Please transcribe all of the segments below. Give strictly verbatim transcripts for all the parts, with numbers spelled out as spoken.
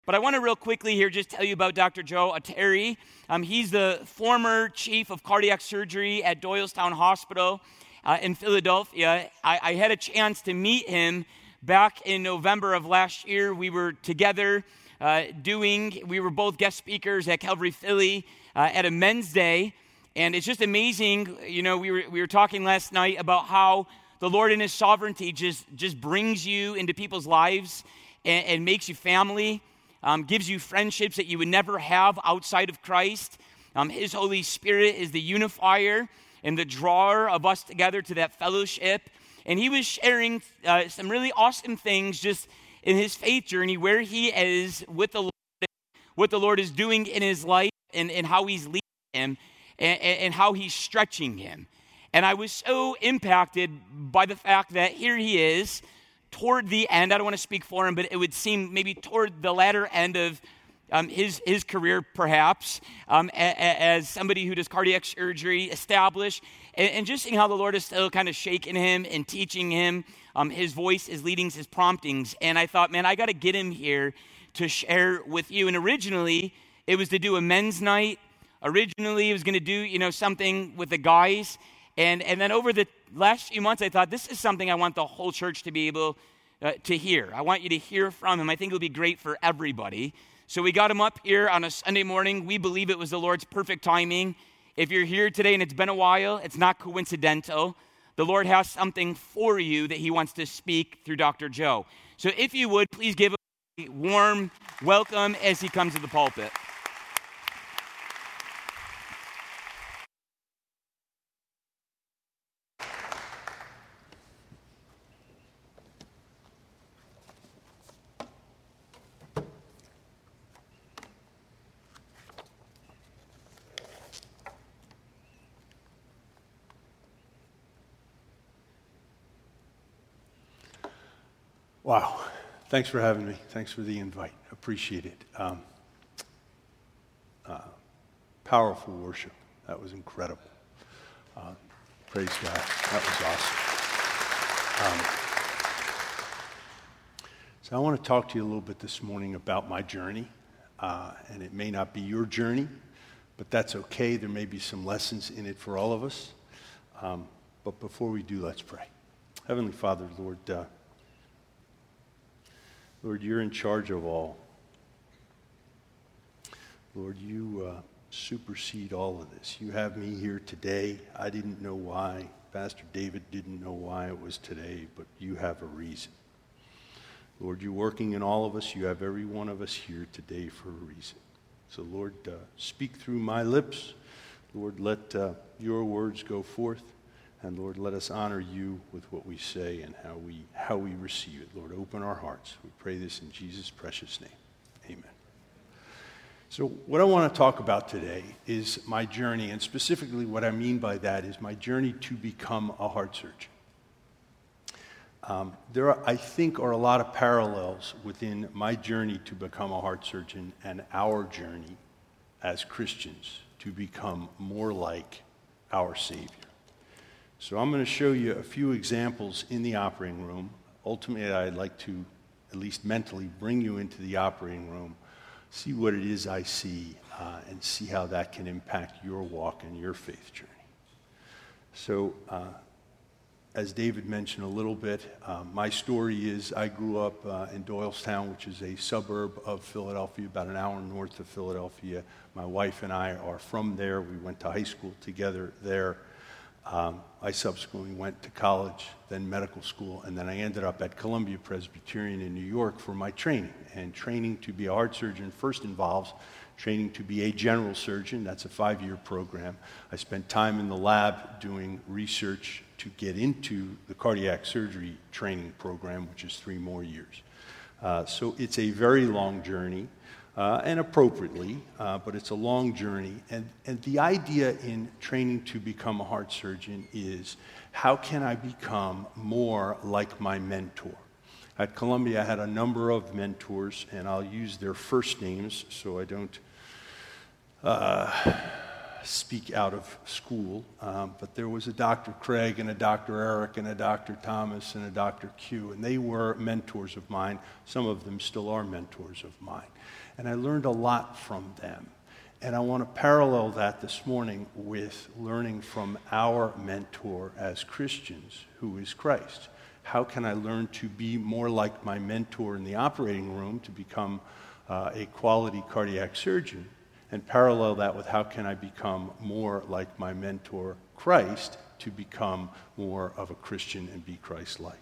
But I want to real quickly here just tell you about Doctor Joe Oteri. Um, he's the former chief of cardiac surgery at Doylestown Hospital uh, in Philadelphia. I, I had a chance to meet him back in November of last year. We were together uh, doing, we were both guest speakers at Calvary Philly uh, at a men's day. And it's just amazing, you know, we were we were talking last night about how the Lord in His sovereignty just, just brings you into people's lives and, and makes you family. Um, gives you friendships that you would never have outside of Christ. Um, His Holy Spirit is the unifier and the drawer of us together to that fellowship. And he was sharing uh, some really awesome things just in his faith journey, where he is with the Lord, what the Lord is doing in his life, and, and how He's leading him, and, and how He's stretching him. And I was so impacted by the fact that here he is, toward the end, I don't want to speak for him, but it would seem maybe toward the latter end of um, his his career, perhaps, um, a, a, as somebody who does cardiac surgery, established, and, and just seeing how the Lord is still kind of shaking him and teaching him. Um, his voice, his leadings, his promptings. And I thought, man, I got to get him here to share with you. And originally, it was to do a men's night. Originally, it was going to do, you know, something with the guys. And and then over the last few months, I thought, this is something I want the whole church to be able uh, to hear. I want you to hear from him. I think it'll be great for everybody. So we got him up here on a Sunday morning. We believe it was the Lord's perfect timing. If you're here today and it's been a while, it's not coincidental. The Lord has something for you that He wants to speak through Doctor Joe. So if you would, please give him a warm welcome as he comes to the pulpit. Wow. Thanks for having me. Thanks for the invite. Appreciate it. Um, uh, powerful worship. That was incredible. Uh, praise God. That was awesome. Um, so I want to talk to you a little bit this morning about my journey. Uh, and it may not be your journey, but that's okay. There may be some lessons in it for all of us. Um, but before we do, let's pray. Heavenly Father, Lord, uh, Lord, you're in charge of all. Lord, you uh, supersede all of this. You have me here today. I didn't know why. Pastor David didn't know why it was today, but you have a reason. Lord, you're working in all of us. You have every one of us here today for a reason. So, Lord, uh, speak through my lips. Lord, let uh, your words go forth. And Lord, let us honor you with what we say and how we how we receive it. Lord, open our hearts. We pray this in Jesus' precious name. Amen. So what I want to talk about today is my journey, and specifically what I mean by that is my journey to become a heart surgeon. Um, there, are, I think, are a lot of parallels within my journey to become a heart surgeon and our journey as Christians to become more like our Savior. So I'm going to show you a few examples in the operating room. Ultimately, I'd like to, at least mentally, bring you into the operating room, see what it is I see, uh, and see how that can impact your walk and your faith journey. So, uh, as David mentioned a little bit, uh, my story is I grew up uh, in Doylestown, which is a suburb of Philadelphia, about an hour north of Philadelphia. My wife and I are from there. We went to high school together there. Um, I subsequently went to college, then medical school, and then I ended up at Columbia Presbyterian in New York for my training. And training to be a heart surgeon first involves training to be a general surgeon. That's a five-year program. I spent time in the lab doing research to get into the cardiac surgery training program, which is three more years. Uh, so it's a very long journey. Uh, and appropriately, uh, but it's a long journey. And, and the idea in training to become a heart surgeon is, how can I become more like my mentor? At Columbia, I had a number of mentors, and I'll use their first names so I don't uh, speak out of school, um, but there was a Doctor Craig and a Doctor Eric and a Doctor Thomas and a Doctor Q, and they were mentors of mine. Some of them still are mentors of mine. And I learned a lot from them. And I want to parallel that this morning with learning from our mentor as Christians, who is Christ. How can I learn to be more like my mentor in the operating room to become uh, a quality cardiac surgeon? And parallel that with how can I become more like my mentor, Christ, to become more of a Christian and be Christ-like.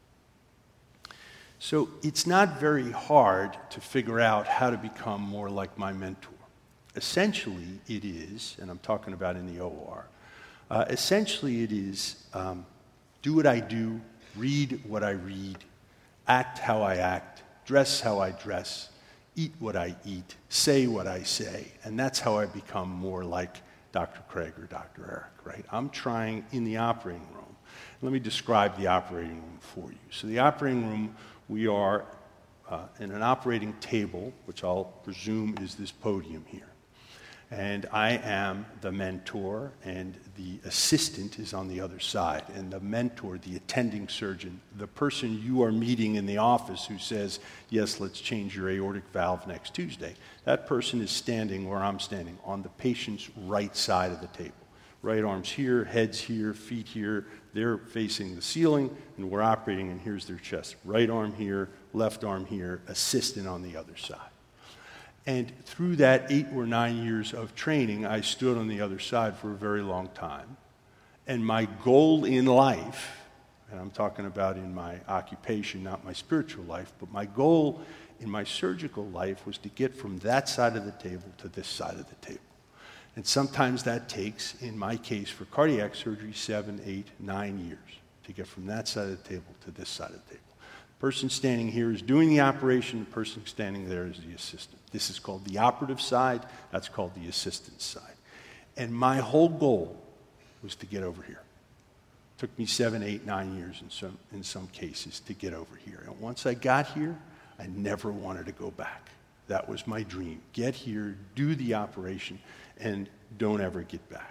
So it's not very hard to figure out how to become more like my mentor. Essentially, it is, and I'm talking about in the O R, uh, essentially it is um, do what I do, read what I read, act how I act, dress how I dress, eat what I eat, say what I say, and that's how I become more like Doctor Craig or Doctor Eric, right? I'm trying in the operating room. Let me describe the operating room for you. So the operating room, we are uh, in an operating table, which I'll presume is this podium here. And I am the mentor, and the assistant is on the other side. And the mentor, the attending surgeon, the person you are meeting in the office who says, yes, let's change your aortic valve next Tuesday, that person is standing where I'm standing, on the patient's right side of the table. Right arm's here, head's here, feet here. They're facing the ceiling, and we're operating, and here's their chest. Right arm here, left arm here, assistant on the other side. And through that eight or nine years of training, I stood on the other side for a very long time. And my goal in life, and I'm talking about in my occupation, not my spiritual life, but my goal in my surgical life was to get from that side of the table to this side of the table. And sometimes that takes, in my case for cardiac surgery, seven, eight, nine years to get from that side of the table to this side of the table. The person standing here is doing the operation. The person standing there is the assistant. This is called the operative side. That's called the assistant side. And my whole goal was to get over here. It took me seven, eight, nine years in some, in some cases to get over here. And once I got here, I never wanted to go back. That was my dream. Get here, do the operation, and don't ever get back.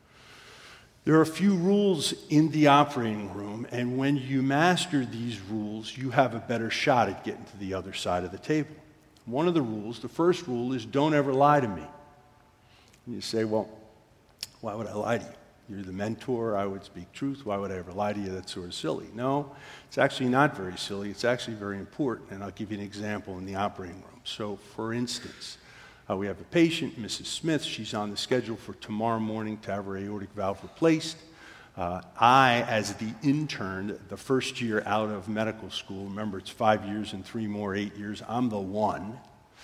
There are a few rules in the operating room, and when you master these rules, you have a better shot at getting to the other side of the table. One of the rules, the first rule, is don't ever lie to me. And you say, well, why would I lie to you? You're the mentor, I would speak truth. Why would I ever lie to you? That's sort of silly. No, it's actually not very silly. It's actually very important, and I'll give you an example in the operating room. So, for instance, Uh, we have a patient, Missus Smith. She's on the schedule for tomorrow morning to have her aortic valve replaced. Uh, I, as the intern, the first year out of medical school, remember it's five years and three more, eight years, I'm the one.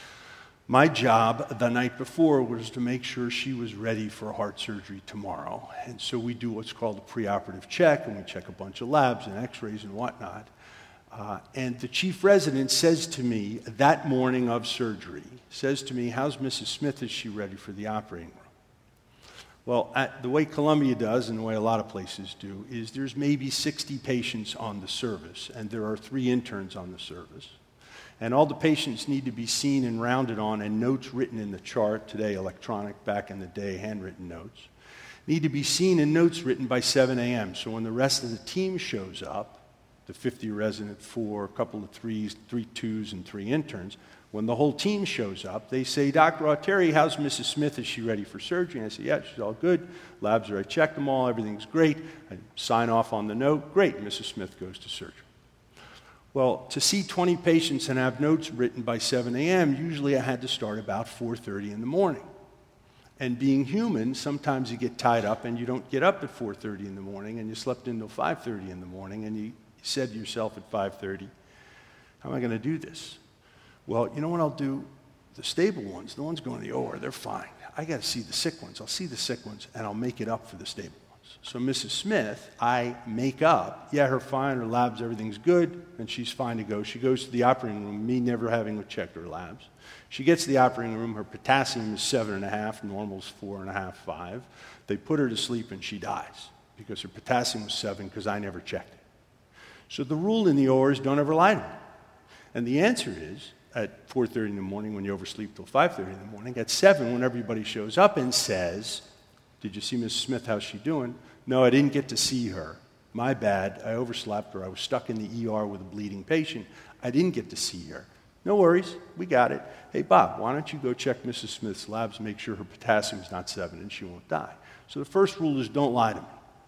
My job the night before was to make sure she was ready for heart surgery tomorrow. And so we do what's called a preoperative check, and we check a bunch of labs and x-rays and whatnot. Uh, and the chief resident says to me that morning of surgery, says to me, how's Missus Smith? Is she ready for the operating room? Well, at, the way Columbia does, and the way a lot of places do, is there's maybe sixty patients on the service, and there are three interns on the service. And all the patients need to be seen and rounded on, and notes written in the chart, today electronic, back in the day handwritten notes, need to be seen and notes written by seven a.m. So when the rest of the team shows up, the fifty resident, four, a couple of threes, three twos, and three interns, when the whole team shows up, they say, Doctor Auteri, how's Missus Smith? Is she ready for surgery? And I say, yeah, she's all good. Labs are, I checked them all. Everything's great. I sign off on the note. Great. Missus Smith goes to surgery. Well, to see twenty patients and have notes written by seven a.m., usually I had to start about four thirty in the morning. And being human, sometimes you get tied up and you don't get up at four thirty in the morning, and you slept until five thirty in the morning, and you said to yourself at five thirty, how am I going to do this? Well, you know what I'll do? The stable ones, the ones going to the O R, they're fine. I got to see the sick ones. I'll see the sick ones, and I'll make it up for the stable ones. So Missus Smith, I make up. Yeah, her fine, her labs, everything's good, and she's fine to go. She goes to the operating room, me never having checked her labs. She gets to the operating room. Her potassium is seven and a half. Normal's four and a half, five. They put her to sleep, and she dies because her potassium was seven because I never checked it. So the rule in the O R is don't ever lie to me. And the answer is, at four thirty in the morning when you oversleep till five thirty in the morning, at seven when everybody shows up and says, Did you see Miss Smith? How's she doing? No, I didn't get to see her. My bad. I overslept her. I was stuck in the E R with a bleeding patient. I didn't get to see her. No worries. We got it. Hey, Bob, why don't you go check Missus Smith's labs, make sure her potassium's not seven and she won't die. So the first rule is don't lie to me.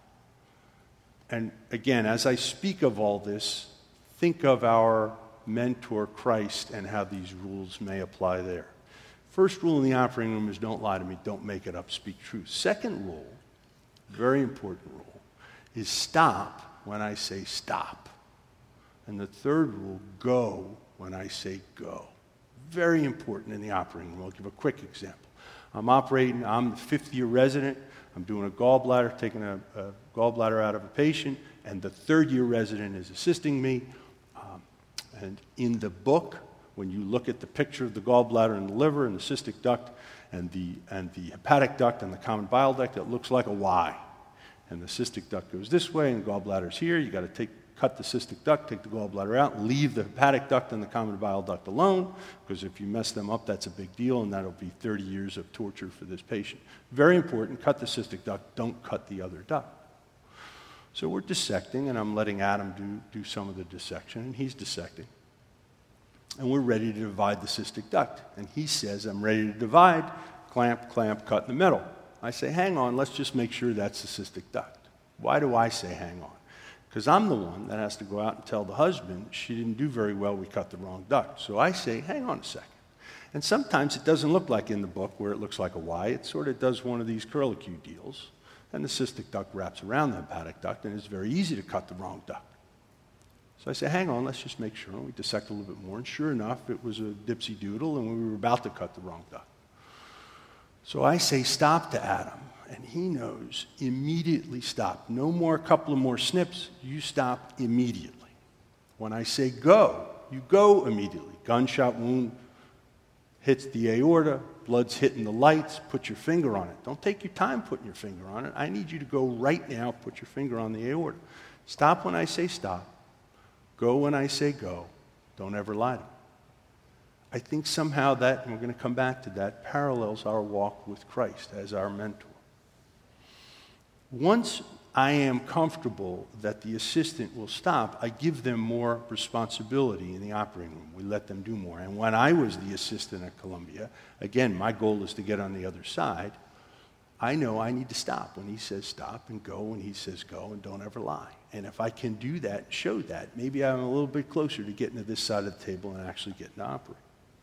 And again, as I speak of all this, think of our mentor Christ and how these rules may apply there. First rule in the operating room is don't lie to me, don't make it up, speak truth. Second rule, very important rule, is stop when I say stop. And the third rule, go when I say go. Very important in the operating room. I'll give a quick example. I'm operating, I'm the fifth-year resident, I'm doing a gallbladder, taking a, a gallbladder out of a patient, and the third-year resident is assisting me. Um, and in the book, when you look at the picture of the gallbladder and the liver and the cystic duct and the, and the hepatic duct and the common bile duct, it looks like a Y. And the cystic duct goes this way, and the gallbladder's here. You've got to take, cut the cystic duct, take the gallbladder out, leave the hepatic duct and the common bile duct alone, because if you mess them up, that's a big deal, and that'll be thirty years of torture for this patient. Very important, cut the cystic duct, don't cut the other duct. So we're dissecting, and I'm letting Adam do, do some of the dissection, and he's dissecting. And we're ready to divide the cystic duct. And he says, I'm ready to divide, clamp, clamp, cut in the middle. I say, hang on, let's just make sure that's the cystic duct. Why do I say hang on? Because I'm the one that has to go out and tell the husband, she didn't do very well, we cut the wrong duct. So I say, hang on a second. And sometimes it doesn't look like in the book where it looks like a Y. It sort of does one of these curlicue deals. And the cystic duct wraps around the hepatic duct, and it's very easy to cut the wrong duct. So I say, hang on, let's just make sure. And we dissect a little bit more. And sure enough, it was a dipsy doodle, and we were about to cut the wrong duct. So I say stop to Adam, and he knows immediately stop. No more couple of more snips. You stop immediately. When I say go, you go immediately. Gunshot wound hits the aorta, blood's hitting the lights, put your finger on it. Don't take your time putting your finger on it. I need you to go right now, put your finger on the aorta. Stop when I say stop. Go when I say go. Don't ever lie to me. I think somehow that, and we're going to come back to that, parallels our walk with Christ as our mentor. Once I am comfortable that the assistant will stop, I give them more responsibility in the operating room. We let them do more. And when I was the assistant at Columbia, again, my goal is to get on the other side. I know I need to stop when he says stop, and go when he says go, and don't ever lie. And if I can do that, show that, maybe I'm a little bit closer to getting to this side of the table and actually getting to operate.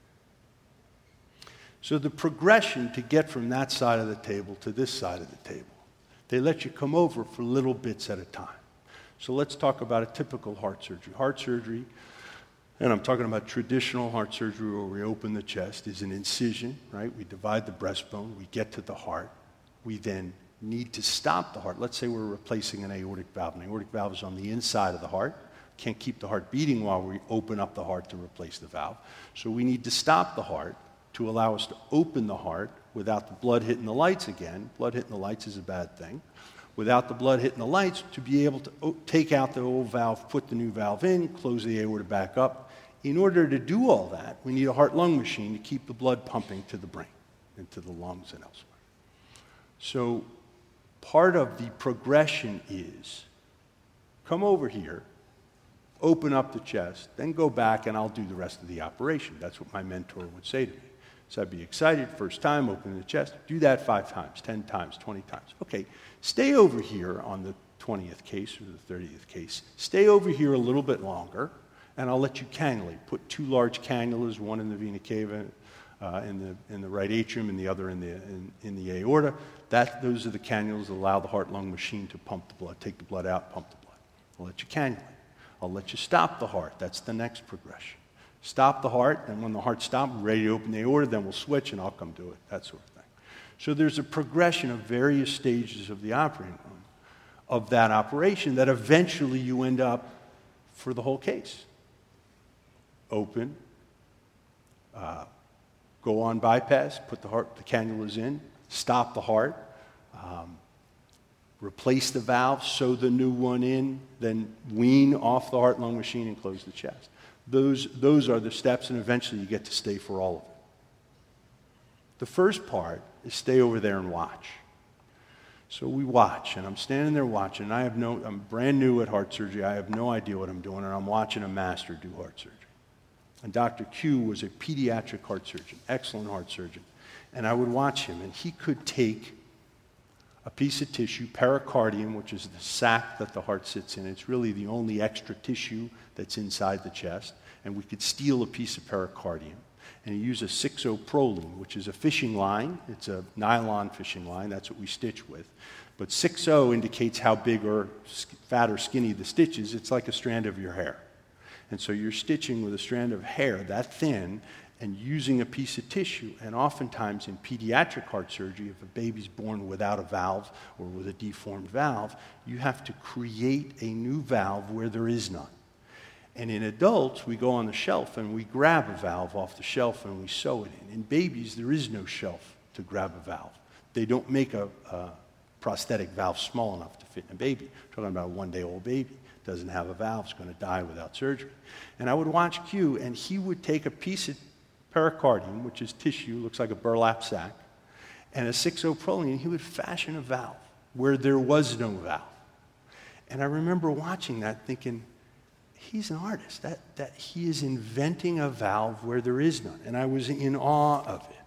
So the progression to get from that side of the table to this side of the table, they let you come over for little bits at a time. So let's talk about a typical heart surgery. Heart surgery, and I'm talking about traditional heart surgery where we open the chest, is an incision, right? We divide the breastbone, we get to the heart. We then need to stop the heart. Let's say we're replacing an aortic valve. An aortic valve is on the inside of the heart. Can't keep the heart beating while we open up the heart to replace the valve. So we need to stop the heart to allow us to open the heart without the blood hitting the lights again. Blood hitting the lights is a bad thing. Without the blood hitting the lights, to be able to o- take out the old valve, put the new valve in, close the aorta back up. In order to do all that, we need a heart-lung machine to keep the blood pumping to the brain and to the lungs and elsewhere. So part of the progression is come over here, open up the chest, then go back and I'll do the rest of the operation. That's what my mentor would say to me. So I'd be excited, first time, open the chest, do that five times, ten times, twenty times. Okay, stay over here on the twentieth case or the thirtieth case. Stay over here a little bit longer, and I'll let you cannulate. Put two large cannulas, one in the vena cava, uh, in the in the right atrium, and the other in the in, in the aorta. That those are the cannulas that allow the heart-lung machine to pump the blood, take the blood out, pump the blood. I'll let you cannulate. I'll let you stop the heart. That's the next progression. Stop the heart, and when the heart stops, we're ready to open the aorta, then we'll switch, and I'll come do it, that sort of thing. So there's a progression of various stages of the operating room, of that operation, that eventually you end up for the whole case. Open, uh, go on bypass, put the heart, the cannulas in, stop the heart, um, replace the valve, sew the new one in, then wean off the heart-lung machine and close the chest. Those, those are the steps, and eventually you get to stay for all of it. The first part is stay over there and watch. So we watch, and I'm standing there watching, and I have no, I'm brand new at heart surgery. I have no idea what I'm doing, and I'm watching a master do heart surgery. And Doctor Q was a pediatric heart surgeon, excellent heart surgeon. And I would watch him, and he could take a piece of tissue, pericardium, which is the sac that the heart sits in. It's really the only extra tissue that's inside the chest. And we could steal a piece of pericardium. And he used a six oh Prolene, which is a fishing line. It's a nylon fishing line. That's what we stitch with. But six oh indicates how big or fat or skinny the stitch is. It's like a strand of your hair. And so you're stitching with a strand of hair that thin and using a piece of tissue. And oftentimes in pediatric heart surgery, if a baby's born without a valve or with a deformed valve, you have to create a new valve where there is none. And in adults, we go on the shelf and we grab a valve off the shelf and we sew it in. In babies, there is no shelf to grab a valve. They don't make a, a prosthetic valve small enough to fit in a baby. We're talking about a one-day-old baby. Doesn't have a valve, is going to die without surgery. And I would watch Q, and he would take a piece of pericardium, which is tissue, looks like a burlap sack, and a six oh Prolene, and he would fashion a valve where there was no valve. And I remember watching that thinking, he's an artist, that, that he is inventing a valve where there is none. And I was in awe of it.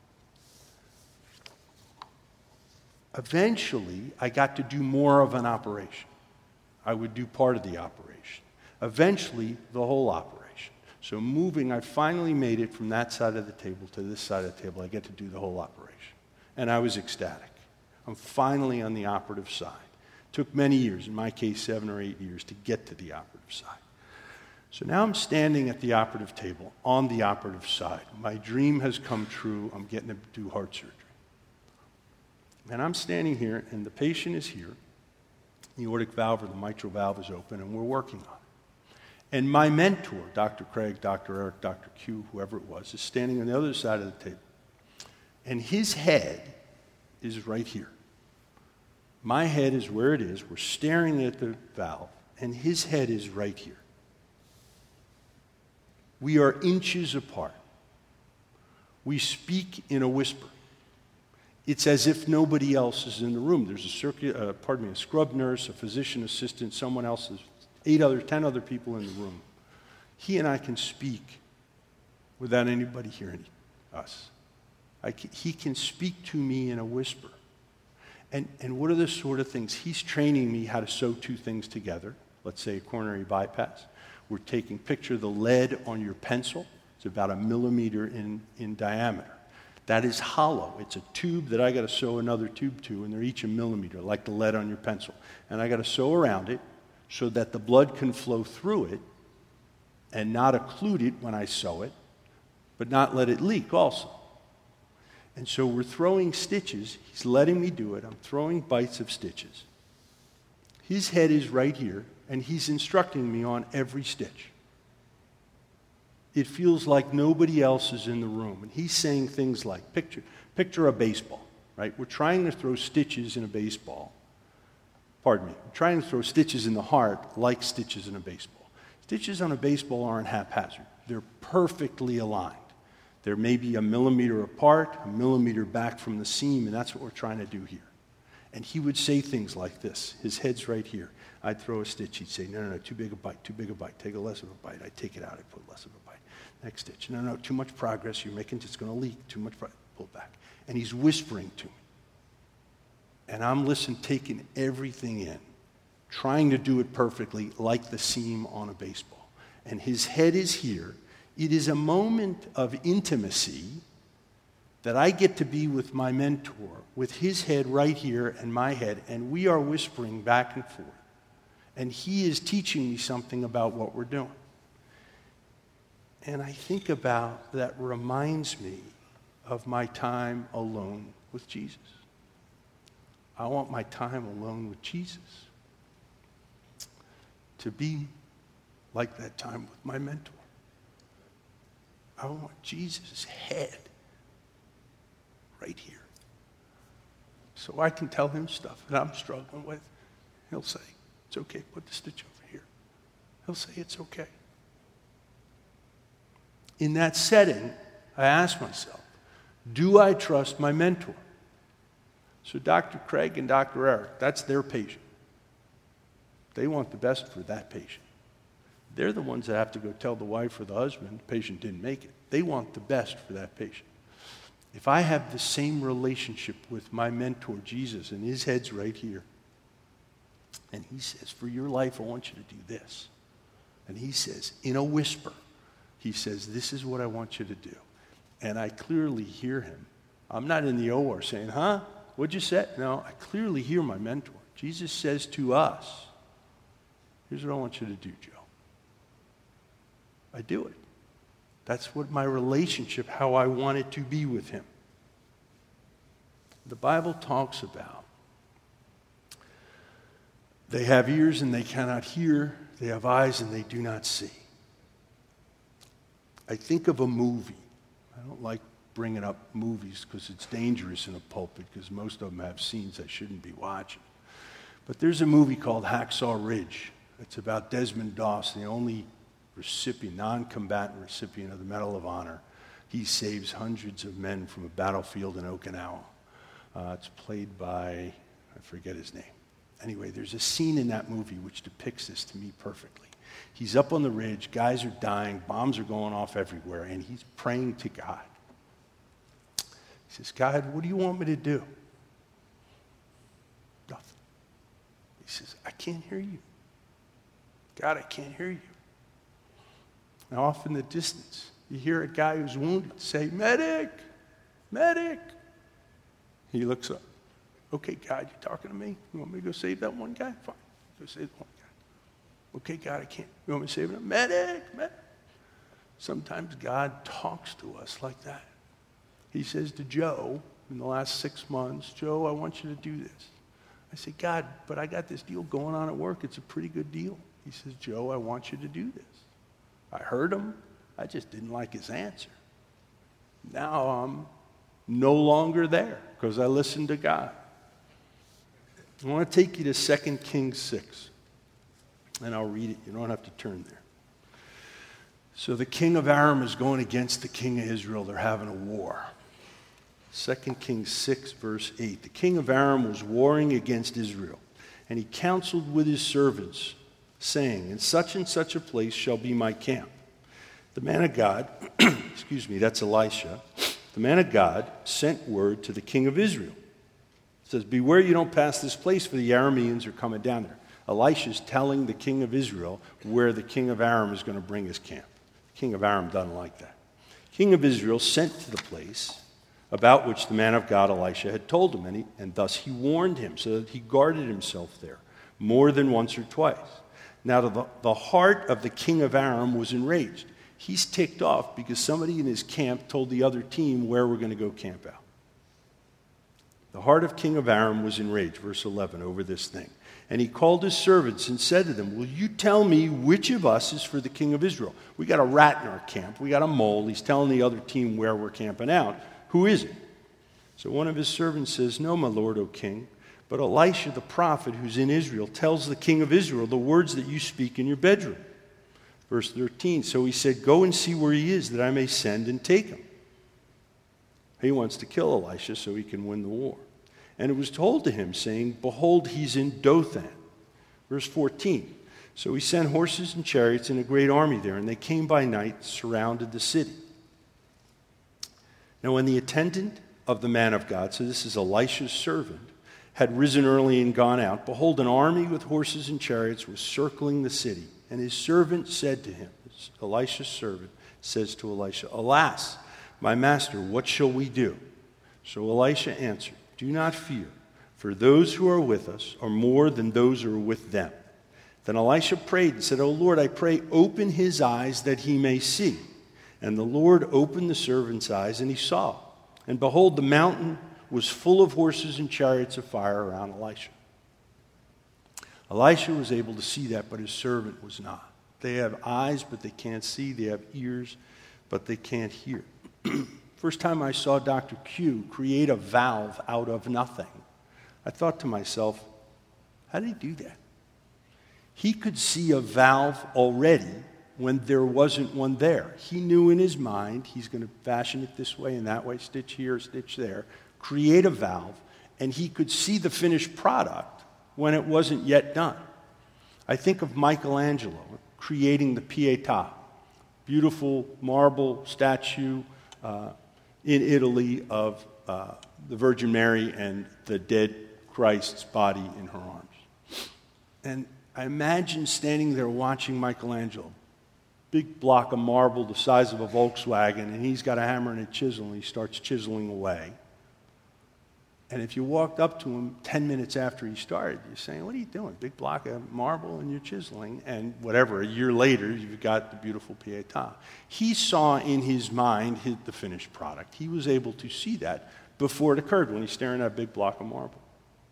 Eventually, I got to do more of an operation. I would do part of the operation. Eventually, the whole operation. So moving, I finally made it from that side of the table to this side of the table. I get to do the whole operation. And I was ecstatic. I'm finally on the operative side. It took many years, in my case, seven or eight years, to get to the operative side. So now I'm standing at the operative table, on the operative side. My dream has come true. I'm getting to do heart surgery. And I'm standing here, and the patient is here. The aortic valve or the mitral valve is open, and we're working on it. And my mentor, Doctor Craig, Doctor Eric, Doctor Q, whoever it was, is standing on the other side of the table. And his head is right here. My head is where it is. We're staring at the valve, and his head is right here. We are inches apart. We speak in a whisper. It's as if nobody else is in the room. There's a circuit, uh, pardon me, a scrub nurse, a physician assistant, someone else, is eight other, ten other people in the room. He and I can speak without anybody hearing us. I can, he can speak to me in a whisper. And, and what are the sort of things? He's training me how to sew two things together. Let's say a coronary bypass. We're taking picture of the lead on your pencil. It's about a millimeter in, in diameter. That is hollow. It's a tube that I got to sew another tube to, and they're each a millimeter, like the lead on your pencil. And I got to sew around it so that the blood can flow through it and not occlude it when I sew it, but not let it leak also. And so we're throwing stitches. He's letting me do it. I'm throwing bites of stitches. His head is right here, and he's instructing me on every stitch. It feels like nobody else is in the room. And he's saying things like, picture, picture a baseball, right? We're trying to throw stitches in a baseball. Pardon me. We're trying to throw stitches in the heart like stitches in a baseball. Stitches on a baseball aren't haphazard. They're perfectly aligned. They're maybe a millimeter apart, a millimeter back from the seam, and that's what we're trying to do here. And he would say things like this. His head's right here. I'd throw a stitch. He'd say, no, no, no, too big a bite, too big a bite. Take a less of a bite. I'd take it out. I'd put less of a bite. Next stitch. No, no, too much progress. You're making, it's going to leak. Too much progress. Pull it back. And he's whispering to me. And I'm listening, taking everything in, trying to do it perfectly like the seam on a baseball. And his head is here. It is a moment of intimacy that I get to be with my mentor, with his head right here and my head, and we are whispering back and forth. And he is teaching me something about what we're doing. And I think about that reminds me of my time alone with Jesus. I want my time alone with Jesus to be like that time with my mentor. I want Jesus' head right here. So I can tell him stuff that I'm struggling with. He'll say, it's okay, put the stitch over here. He'll say, it's okay. In that setting, I ask myself, do I trust my mentor? So Doctor Craig and Doctor Eric, that's their patient. They want the best for that patient. They're the ones that have to go tell the wife or the husband the patient didn't make it. They want the best for that patient. If I have the same relationship with my mentor, Jesus, and his head's right here, and he says, for your life, I want you to do this. And he says, in a whisper, he says, this is what I want you to do. And I clearly hear him. I'm not in the O R saying, huh? What'd you say? No, I clearly hear my mentor. Jesus says to us, here's what I want you to do, Joe. I do it. That's what my relationship, how I want it to be with him. The Bible talks about they have ears and they cannot hear. They have eyes and they do not see. I think of a movie. I don't like bringing up movies because it's dangerous in a pulpit because most of them have scenes I shouldn't be watching. But there's a movie called Hacksaw Ridge. It's about Desmond Doss, the only recipient, non-combatant recipient of the Medal of Honor. He saves hundreds of men from a battlefield in Okinawa. Uh, it's played by, I forget his name. Anyway, there's a scene in that movie which depicts this to me perfectly. He's up on the ridge, guys are dying, bombs are going off everywhere, and he's praying to God. He says, God, what do you want me to do? Nothing. He says, I can't hear you. God, I can't hear you. Now, off in the distance, you hear a guy who's wounded say, medic, medic. He looks up. Okay, God, you talking to me? You want me to go save that one guy? Fine, go save the one guy. Okay, God, I can't. You want me to save him? Medic, medic. Sometimes God talks to us like that. He says to Joe in the last six months, Joe, I want you to do this. I say, God, but I got this deal going on at work. It's a pretty good deal. He says, Joe, I want you to do this. I heard him. I just didn't like his answer. Now I'm no longer there because I listened to God. I want to take you to Second Kings six, and I'll read it. You don't have to turn there. So the king of Aram is going against the king of Israel. They're having a war. Second Kings six, verse eight. The king of Aram was warring against Israel, and he counseled with his servants, saying, in such and such a place shall be my camp. The man of God, excuse me, that's Elisha, the man of God sent word to the king of Israel. It says, beware you don't pass this place, for the Arameans are coming down there. Elisha's telling the king of Israel where the king of Aram is going to bring his camp. The king of Aram doesn't like that. The king of Israel sent to the place about which the man of God Elisha had told him, and, he, and thus he warned him, so that he guarded himself there more than once or twice. Now the, the heart of the king of Aram was enraged. He's ticked off because somebody in his camp told the other team where we're going to go camp out. The heart of king of Aram was enraged, verse eleven, over this thing. And he called his servants and said to them, will you tell me which of us is for the king of Israel? We got a rat in our camp. We got a mole. He's telling the other team where we're camping out. Who is it? So one of his servants says, no, my lord, O king. But Elisha the prophet who's in Israel tells the king of Israel the words that you speak in your bedroom. Verse thirteen, so he said, go and see where he is, that I may send and take him. He wants to kill Elisha so he can win the war. And it was told to him, saying, behold, he's in Dothan. Verse fourteen, so he sent horses and chariots and a great army there, and they came by night, surrounded the city. Now when the attendant of the man of God, so this is Elisha's servant, had risen early and gone out, behold, an army with horses and chariots was circling the city. And his servant said to him, Elisha's servant says to Elisha, alas, my master, what shall we do? So Elisha answered, do not fear, for those who are with us are more than those who are with them. Then Elisha prayed and said, O Lord, I pray, open his eyes that he may see. And the Lord opened the servant's eyes, and he saw. And behold, the mountain was full of horses and chariots of fire around Elisha. Elisha was able to see that, but his servant was not. They have eyes, but they can't see. They have ears, but they can't hear. First time I saw Doctor Q create a valve out of nothing, I thought to myself, how did he do that? He could see a valve already when there wasn't one there. He knew in his mind he's going to fashion it this way and that way, stitch here, stitch there, create a valve, and he could see the finished product when it wasn't yet done. I think of Michelangelo creating the Pietà, beautiful marble statue uh, in Italy of uh, the Virgin Mary and the dead Christ's body in her arms. And I imagine standing there watching Michelangelo, big block of marble the size of a Volkswagen, and he's got a hammer and a chisel, and he starts chiseling away. And if you walked up to him ten minutes after he started, you're saying, what are you doing? Big block of marble and you're chiseling. And whatever, a year later, you've got the beautiful Pietà. He saw in his mind his, the finished product. He was able to see that before it occurred when he's staring at a big block of marble.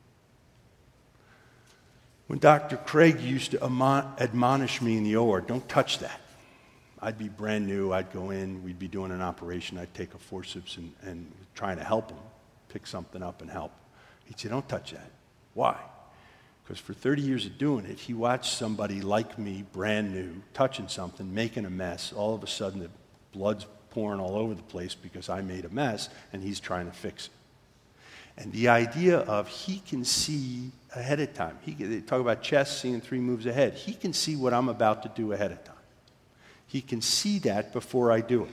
When Doctor Craig used to admonish me in the O R, don't touch that. I'd be brand new. I'd go in. We'd be doing an operation. I'd take a forceps and, and trying to help him. Pick something up and help. He'd say, don't touch that. Why? Because for thirty years of doing it, he watched somebody like me, brand new, touching something, making a mess. All of a sudden, the blood's pouring all over the place because I made a mess, and he's trying to fix it. And the idea of he can see ahead of time. He, they talk about chess, seeing three moves ahead. He can see what I'm about to do ahead of time. He can see that before I do it.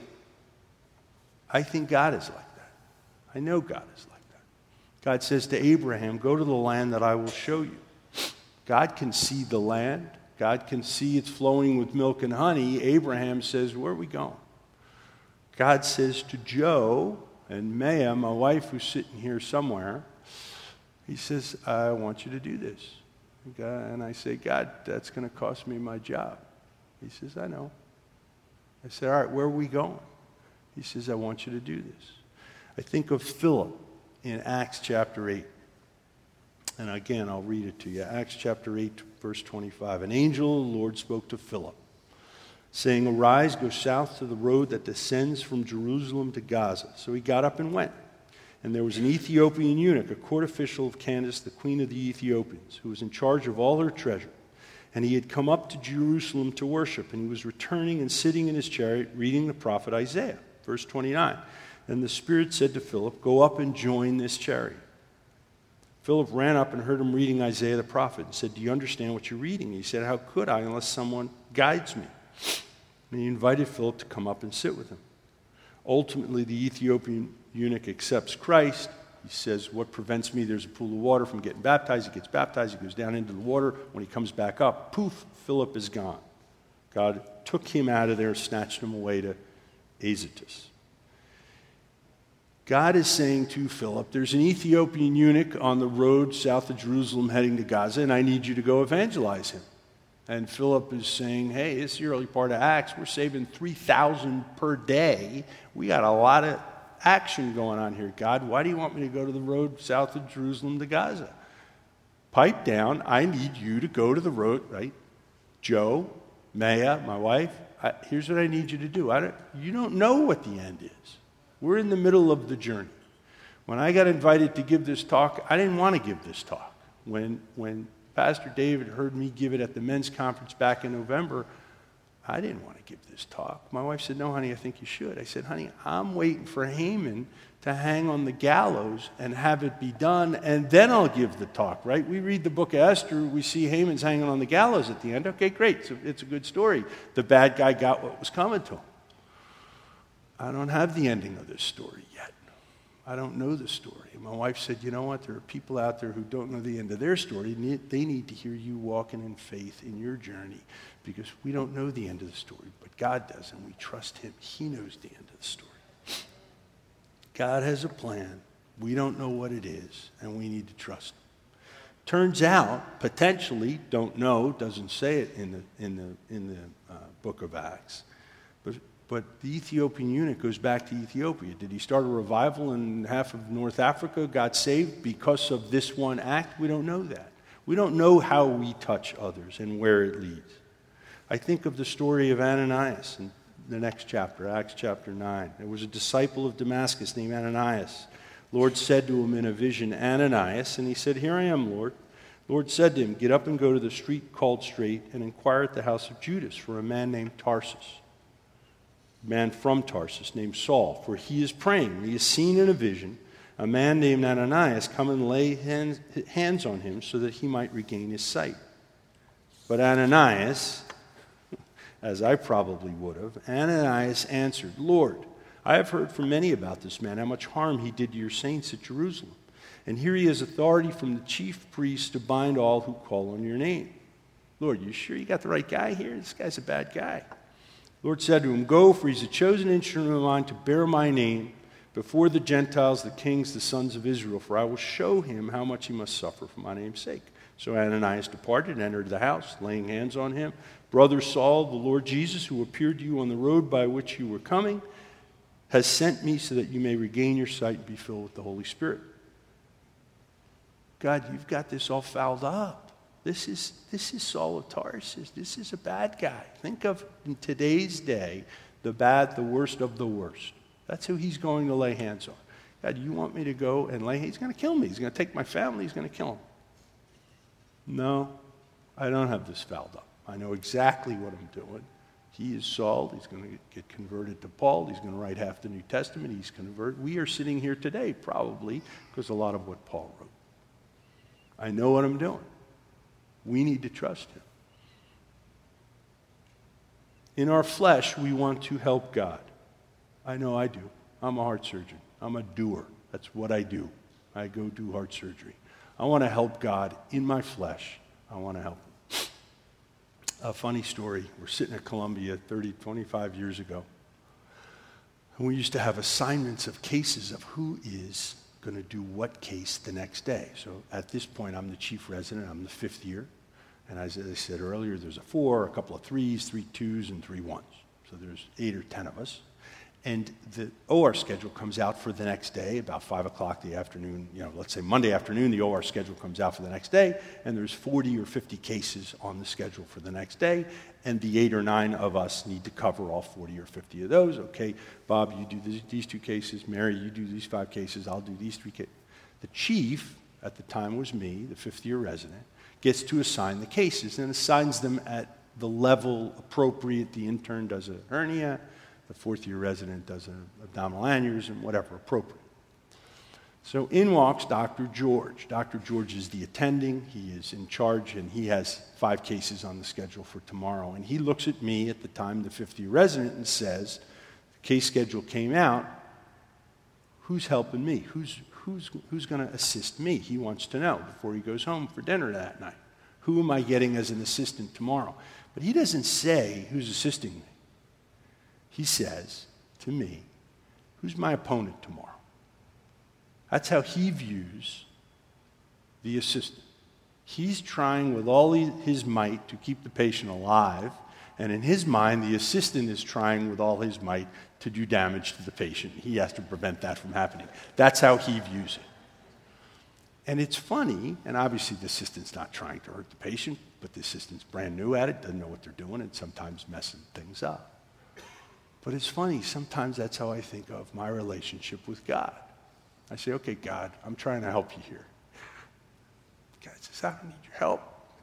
I think God is like that. I know God is like that. God says to Abraham, go to the land that I will show you. God can see the land. God can see it's flowing with milk and honey. Abraham says, where are we going? God says to Joe and Maya, my wife who's sitting here somewhere, he says, I want you to do this. And I say, God, that's going to cost me my job. He says, I know. I said, all right, where are we going? He says, I want you to do this. I think of Philip in Acts chapter eight. And again, I'll read it to you. Acts chapter eight, verse twenty-five. An angel of the Lord spoke to Philip, saying, arise, go south to the road that descends from Jerusalem to Gaza. So he got up and went. And there was an Ethiopian eunuch, a court official of Candace, the queen of the Ethiopians, who was in charge of all her treasure. And he had come up to Jerusalem to worship, and he was returning and sitting in his chariot reading the prophet Isaiah. Verse twenty-nine. And the Spirit said to Philip, go up and join this chariot. Philip ran up and heard him reading Isaiah the prophet and said, do you understand what you're reading? He said, how could I unless someone guides me? And he invited Philip to come up and sit with him. Ultimately, the Ethiopian eunuch accepts Christ. He says, what prevents me? There's a pool of water from getting baptized. He gets baptized. He goes down into the water. When he comes back up, poof, Philip is gone. God took him out of there, snatched him away to Azotus. God is saying to Philip, there's an Ethiopian eunuch on the road south of Jerusalem heading to Gaza, and I need you to go evangelize him. And Philip is saying, hey, this is the early part of Acts. We're saving three thousand per day. We got a lot of action going on here. God, why do you want me to go to the road south of Jerusalem to Gaza? Pipe down. I need you to go to the road, right? Joe, Maya, my wife, I, here's what I need you to do. I don't, you don't know what the end is. We're in the middle of the journey. When I got invited to give this talk, I didn't want to give this talk. When, when Pastor David heard me give it at the men's conference back in November, I didn't want to give this talk. My wife said, no, honey, I think you should. I said, honey, I'm waiting for Haman to hang on the gallows and have it be done, and then I'll give the talk, right? We read the book of Esther, we see Haman's hanging on the gallows at the end. Okay, great, so it's a good story. The bad guy got what was coming to him. I don't have the ending of this story yet. I don't know the story. And my wife said, you know what? There are people out there who don't know the end of their story. They need to hear you walking in faith in your journey because we don't know the end of the story, but God does, and we trust him. He knows the end of the story. God has a plan. We don't know what it is, and we need to trust him. Turns out, potentially, don't know, doesn't say it in the, in the, in the uh, book of Acts, but But the Ethiopian eunuch goes back to Ethiopia. Did he start a revival in half of North Africa, got saved because of this one act? We don't know that. We don't know how we touch others and where it leads. I think of the story of Ananias in the next chapter, Acts chapter nine. There was a disciple of Damascus named Ananias. Lord said to him in a vision, Ananias, and he said, here I am, Lord. Lord said to him, get up and go to the street called Straight and inquire at the house of Judas for a man named Tarsus. Man from Tarsus named Saul, for he is praying. He is seen in a vision a man named Ananias come and lay hands, hands on him so that he might regain his sight. But Ananias, as I probably would have, Ananias answered, Lord, I have heard from many about this man, how much harm he did to your saints at Jerusalem. And here he has authority from the chief priests to bind all who call on your name. Lord, you sure you got the right guy here? This guy's a bad guy. Lord said to him, go, for he's a chosen instrument of mine to bear my name before the Gentiles, the kings, the sons of Israel, for I will show him how much he must suffer for my name's sake. So Ananias departed and entered the house, laying hands on him. Brother Saul, the Lord Jesus, who appeared to you on the road by which you were coming, has sent me so that you may regain your sight and be filled with the Holy Spirit. God, you've got this all fouled up. This is, this is Saul of Tarsus. This is a bad guy. Think of, in today's day, the bad, the worst of the worst. That's who he's going to lay hands on. God, you want me to go and lay, he's going to kill me. He's going to take my family. He's going to kill him. No, I don't have this fouled up. I know exactly what I'm doing. He is Saul. He's going to get converted to Paul. He's going to write half the New Testament. He's converted. We are sitting here today probably because a lot of what Paul wrote. I know what I'm doing. We need to trust him. In our flesh, we want to help God. I know I do. I'm a heart surgeon. I'm a doer. That's what I do. I go do heart surgery. I want to help God in my flesh. I want to help him. A funny story. We're sitting at Columbia thirty, twenty-five years ago. And we used to have assignments of cases of who is going to do what case the next day. So at this point, I'm the chief resident. I'm the fifth year. And as I said earlier, there's a four, a couple of threes, three twos, and three ones. So there's eight or ten of us. And the O R schedule comes out for the next day, about five o'clock the afternoon, you know, let's say Monday afternoon, the O R schedule comes out for the next day, and there's forty or fifty cases on the schedule for the next day, and the eight or nine of us need to cover all forty or fifty of those. Okay, Bob, you do these, these two cases. Mary, you do these five cases. I'll do these three cases. The chief, at the time was me, the fifth-year resident, gets to assign the cases and assigns them at the level appropriate. The intern does a hernia. The fourth-year resident does an abdominal aneurysm, whatever, appropriate. So in walks Doctor George. Doctor George is the attending. He is in charge, and he has five cases on the schedule for tomorrow. And he looks at me, at the time the fifth-year resident, and says, the case schedule came out. Who's helping me? Who's, who's, who's going to assist me? He wants to know before he goes home for dinner that night. Who am I getting as an assistant tomorrow? But he doesn't say who's assisting me. He says to me, who's my opponent tomorrow? That's how he views the assistant. He's trying with all his might to keep the patient alive, and in his mind, the assistant is trying with all his might to do damage to the patient. He has to prevent that from happening. That's how he views it. And it's funny, and obviously the assistant's not trying to hurt the patient, but the assistant's brand new at it, doesn't know what they're doing, and sometimes messing things up. But it's funny, sometimes that's how I think of my relationship with God. I say, okay, God, I'm trying to help you here. God says, I don't need your help.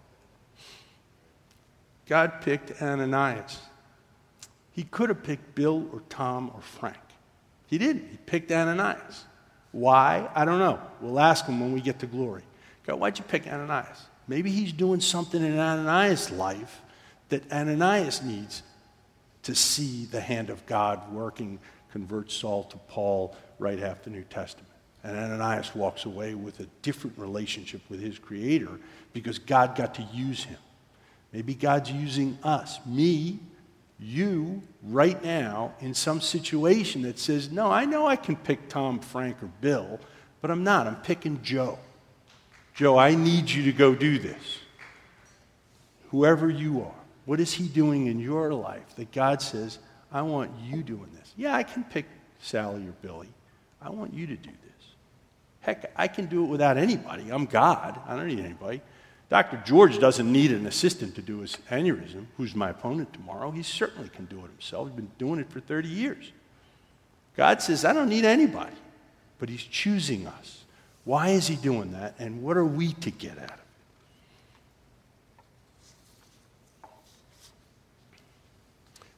God picked Ananias. He could have picked Bill or Tom or Frank. He didn't. He picked Ananias. Why? I don't know. We'll ask him when we get to glory. God, why'd you pick Ananias? Maybe he's doing something in Ananias' life that Ananias needs to see the hand of God working, convert Saul to Paul, write half the New Testament. And Ananias walks away with a different relationship with his Creator because God got to use him. Maybe God's using us, me, you, right now, in some situation that says, no, I know I can pick Tom, Frank, or Bill, but I'm not. I'm picking Joe. Joe, I need you to go do this. Whoever you are. What is he doing in your life that God says, I want you doing this? Yeah, I can pick Sally or Billy. I want you to do this. Heck, I can do it without anybody. I'm God. I don't need anybody. Doctor George doesn't need an assistant to do his aneurysm, who's my opponent tomorrow. He certainly can do it himself. He's been doing it for thirty years. God says, I don't need anybody. But he's choosing us. Why is he doing that? And what are we to get at?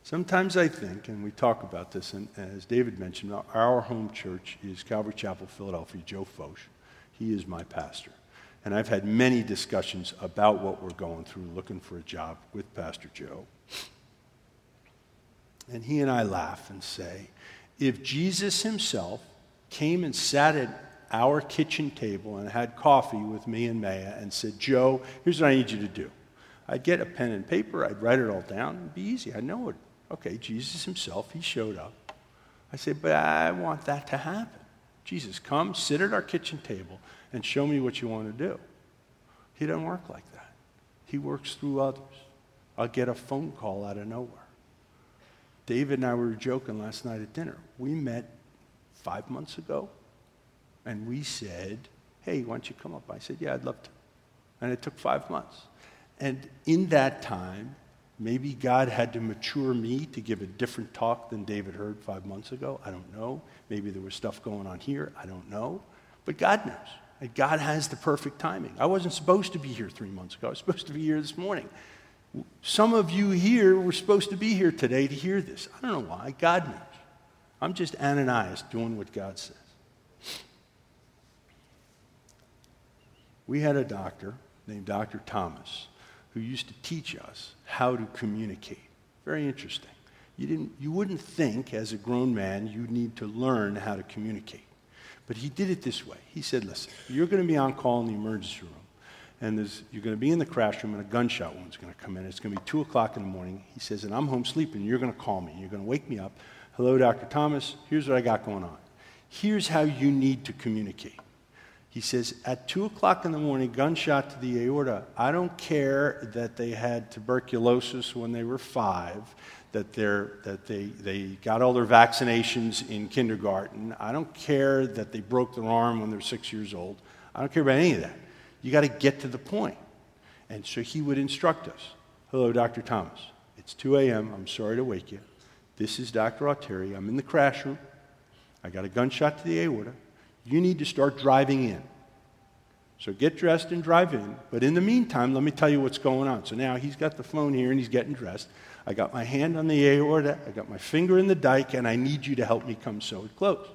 Sometimes I think, and we talk about this, and as David mentioned, our home church is Calvary Chapel, Philadelphia, Joe Foch. He is my pastor. And I've had many discussions about what we're going through, looking for a job with Pastor Joe. And he and I laugh and say, if Jesus himself came and sat at our kitchen table and had coffee with me and Maya and said, Joe, here's what I need you to do. I'd get a pen and paper, I'd write it all down, it'd be easy, I know it. Okay, Jesus himself, he showed up. I said, but I want that to happen. Jesus, come, sit at our kitchen table and show me what you want to do. He doesn't work like that. He works through others. I'll get a phone call out of nowhere. David and I were joking last night at dinner. We met five months ago, and we said, hey, why don't you come up? I said, yeah, I'd love to. And it took five months. And in that time, maybe God had to mature me to give a different talk than David heard five months ago. I don't know. Maybe there was stuff going on here. I don't know. But God knows. And God has the perfect timing. I wasn't supposed to be here three months ago. I was supposed to be here this morning. Some of you here were supposed to be here today to hear this. I don't know why. God knows. I'm just Ananias doing what God says. We had a doctor named Doctor Thomas who used to teach us how to communicate. Very interesting. You didn't, you wouldn't think as a grown man you'd need to learn how to communicate. But he did it this way. He said, listen, you're going to be on call in the emergency room, and there's, you're going to be in the crash room, and a gunshot wound's going to come in. It's going to be two o'clock in the morning. He says, and I'm home sleeping. You're going to call me. You're going to wake me up. Hello, Doctor Thomas. Here's what I got going on. Here's how you need to communicate. He says, at two o'clock in the morning, gunshot to the aorta. I don't care that they had tuberculosis when they were five, that, they're, that they, they got all their vaccinations in kindergarten. I don't care that they broke their arm when they're six years old. I don't care about any of that. You got to get to the point. And so he would instruct us. Hello, Doctor Thomas. It's two a.m. I'm sorry to wake you. This is Doctor Auteri. I'm in the crash room. I got a gunshot to the aorta. You need to start driving in. So get dressed and drive in. But in the meantime, let me tell you what's going on. So now he's got the phone here and he's getting dressed. I got my hand on the aorta. I got my finger in the dike, and I need you to help me come sew it closed.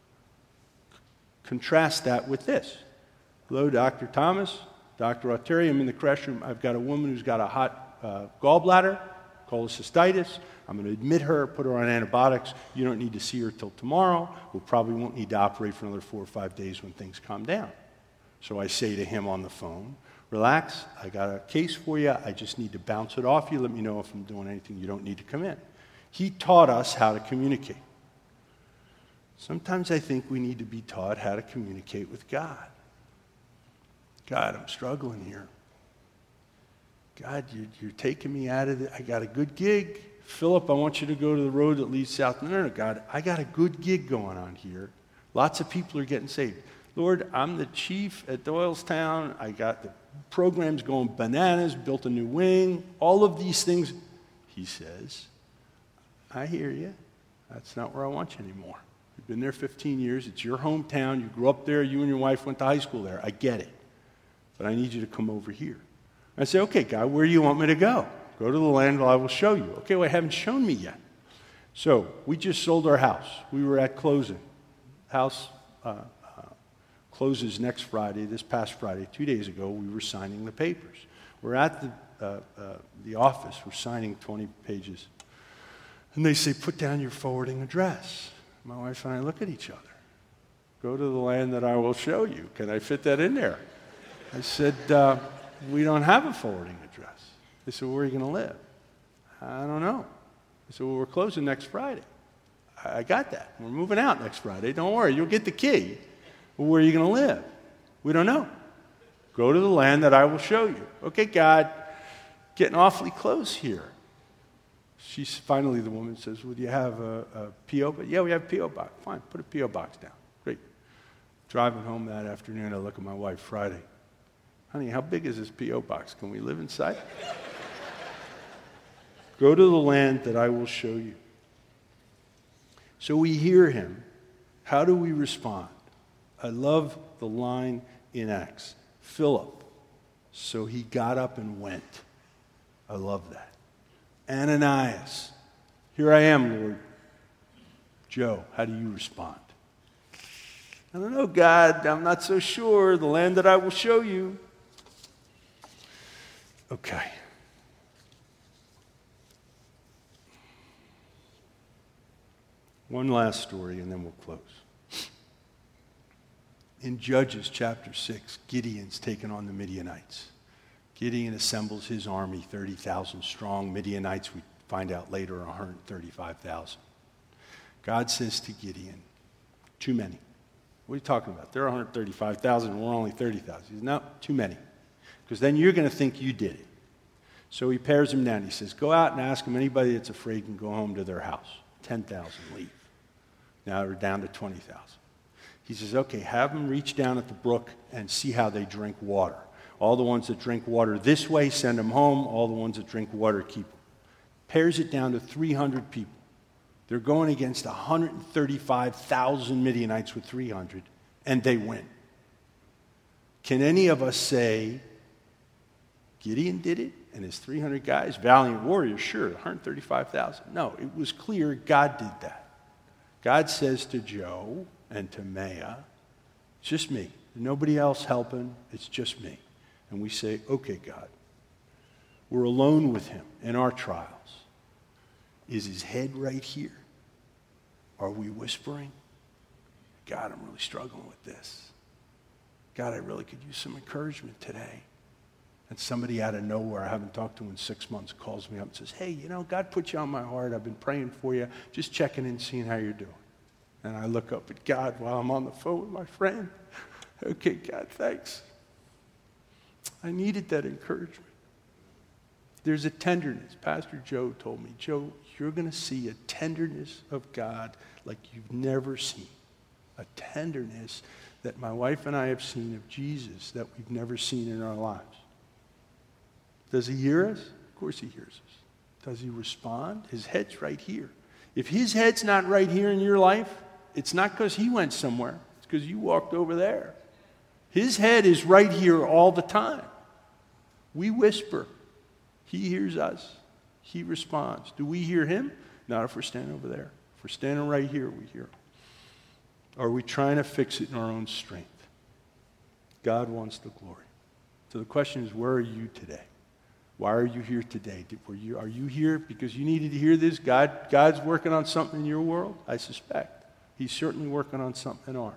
Contrast that with this. Hello, Doctor Thomas. Doctor Auteri, I'm in the crash room. I've got a woman who's got a hot uh, gallbladder, cholecystitis. I'm going to admit her, put her on antibiotics. You don't need to see her till tomorrow. We probably won't need to operate for another four or five days when things calm down. So I say to him on the phone, relax, I got a case for you. I just need to bounce it off you. Let me know if I'm doing anything. You don't need to come in. He taught us how to communicate. Sometimes I think we need to be taught how to communicate with God. God, I'm struggling here. God, you're, you're taking me out of it. I got a good gig. Philip, I want you to go to the road that leads south. No, no, no, God, I got a good gig going on here. Lots of people are getting saved. Lord, I'm the chief at Doylestown. I got the programs going bananas, built a new wing, all of these things. He says, I hear you. That's not where I want you anymore. You've been there fifteen years. It's your hometown. You grew up there. You and your wife went to high school there. I get it. But I need you to come over here. I say, okay, God, where do you want me to go? Go to the land where I will show you. Okay, well, I haven't shown me yet. So we just sold our house. We were at closing. House uh, uh, closes next Friday. This past Friday, two days ago, we were signing the papers. We're at the, uh, uh, the office. We're signing twenty pages. And they say, put down your forwarding address. My wife and I look at each other. Go to the land that I will show you. Can I fit that in there? I said, uh, we don't have a forwarding address. They said, well, where are you going to live? I don't know. I said, well, we're closing next Friday. I got that. We're moving out next Friday. Don't worry, you'll get the key. Well, where are you going to live? We don't know. Go to the land that I will show you. Okay, God, getting awfully close here. She's finally, the woman says, well, do you have a, a P O box? Yeah, we have a P O box. Fine, put a P O box down. Great. Driving home that afternoon, I look at my wife Friday. Honey, how big is this P O box? Can we live inside? Go to the land that I will show you. So we hear him. How do we respond? I love the line in Acts. Philip, so he got up and went. I love that. Ananias, Here I am, Lord. Joe, how do you respond? I don't know, God. I'm not so sure. The land that I will show you. Okay. One last story, and then we'll close. In Judges chapter six, Gideon's taken on the Midianites. Gideon assembles his army, thirty thousand strong. Midianites, we find out later, one hundred thirty-five thousand. God says to Gideon, too many. What are you talking about? There are one hundred thirty-five thousand and we're only thirty thousand. He says, no, too many. Because then you're going to think you did it. So he pairs them down. He says, go out and ask them, anybody that's afraid can go home to their house. ten thousand leave. Now we're down to twenty thousand. He says, okay, have them reach down at the brook and see how they drink water. All the ones that drink water this way, send them home. All the ones that drink water, keep them. Pairs it down to three hundred people. They're going against one hundred thirty-five thousand Midianites with three hundred, and they win. Can any of us say, Gideon did it, and his three hundred guys, valiant warriors, sure, one hundred thirty-five thousand. No, it was clear God did that. God says to Joe and to Maya, it's just me. Nobody else helping, it's just me. And we say, okay, God, we're alone with him in our trials. Is his head right here? Are we whispering? God, I'm really struggling with this. God, I really could use some encouragement today. And somebody out of nowhere I haven't talked to in six months calls me up and says, hey, you know, God put you on my heart. I've been praying for you, just checking in, seeing how you're doing. And I look up at God while I'm on the phone with my friend. Okay, God, thanks. I needed that encouragement. There's a tenderness. Pastor Joe told me, Joe, you're going to see a tenderness of God like you've never seen. A tenderness that my wife and I have seen of Jesus that we've never seen in our lives. Does he hear us? Of course he hears us. Does he respond? His head's right here. If his head's not right here in your life, it's not because he went somewhere. It's because you walked over there. His head is right here all the time. We whisper. He hears us. He responds. Do we hear him? Not if we're standing over there. If we're standing right here, we hear him. Are we trying to fix it in our own strength? God wants the glory. So the question is, where are you today? Why are you here today? Did, were you, are you here because you needed to hear this? God, God's working on something in your world? I suspect. He's certainly working on something in ours.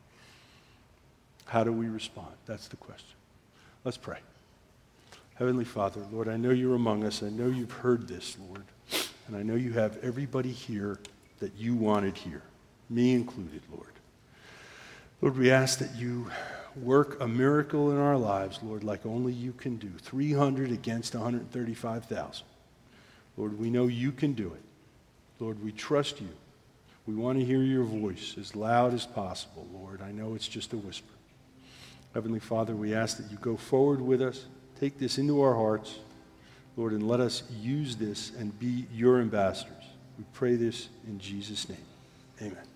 How do we respond? That's the question. Let's pray. Heavenly Father, Lord, I know you're among us. I know you've heard this, Lord. And I know you have everybody here that you wanted here, me included, Lord. Lord, we ask that you work a miracle in our lives, Lord, like only you can do. three hundred against one hundred thirty-five thousand. Lord, we know you can do it. Lord, we trust you. We want to hear your voice as loud as possible, Lord. I know it's just a whisper. Heavenly Father, we ask that you go forward with us. Take this into our hearts, Lord, and let us use this and be your ambassadors. We pray this in Jesus' name. Amen.